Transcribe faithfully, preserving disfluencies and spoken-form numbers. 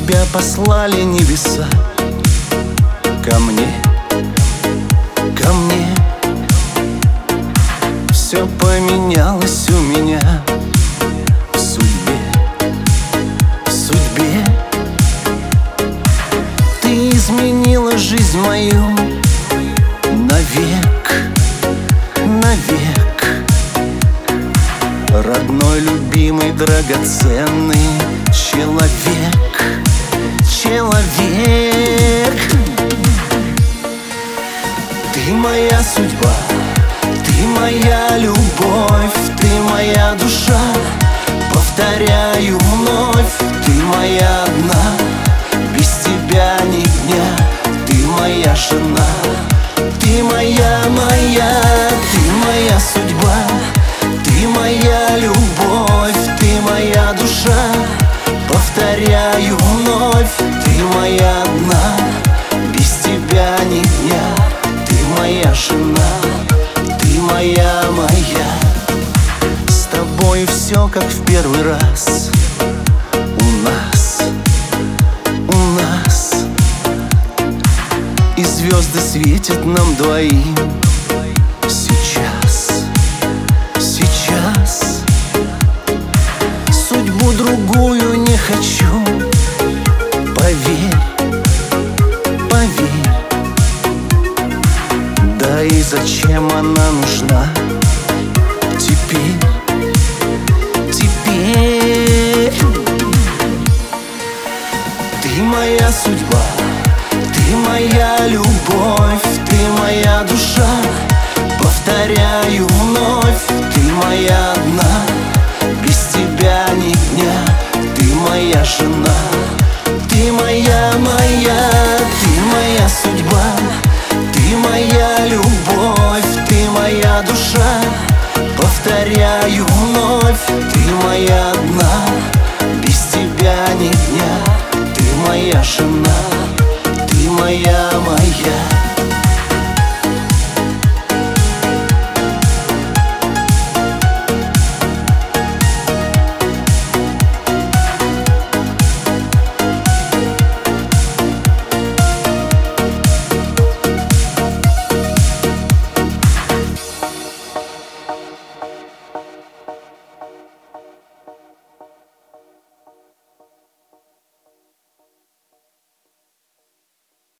тебя послали небеса ко мне, ко мне. Все поменялось у меня в судьбе, в судьбе. Ты изменила жизнь мою навек, навек. Родной, любимый, драгоценный человек, человек. Ты моя судьба, ты моя любовь, ты моя душа. Повторяю вновь, ты моя одна, без тебя ни дня. Ты моя жена, ты моя, моя, ты моя судьба, ты моя любовь, ты моя душа. Повторяю вновь, ты моя одна, без тебя ни дня. Ты моя жена, ты моя, моя. С тобой все как в первый раз. У нас, у нас и звезды светят нам двоим. Сейчас, сейчас судьбу другую не хочу. Поверь, поверь. Да и зачем она нужна теперь, теперь? Ты моя судьба, ты моя любовь, ты моя душа. Повторяю вновь, ты моя одна, без тебя ни дня. Ты моя жена, ты моя, моя, ты моя судьба, ты моя любовь, ты моя душа. Повторяю вновь, ты моя